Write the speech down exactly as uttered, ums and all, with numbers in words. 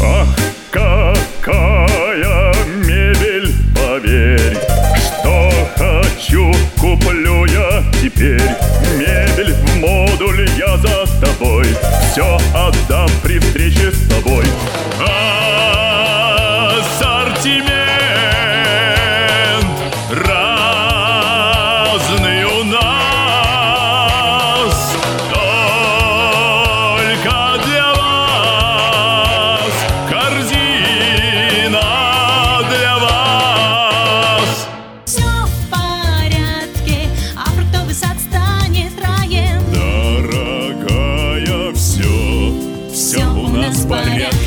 Ах, какая мебель, поверь, что хочу, куплю я теперь. Мебель в модуль, я за тобой, все отдам при встрече с тобой. Ассортимент разный у нас, только для вас корзина для вас. Все в порядке, а фруктовый сад станет раем. Дорогая, все, все у нас в порядке.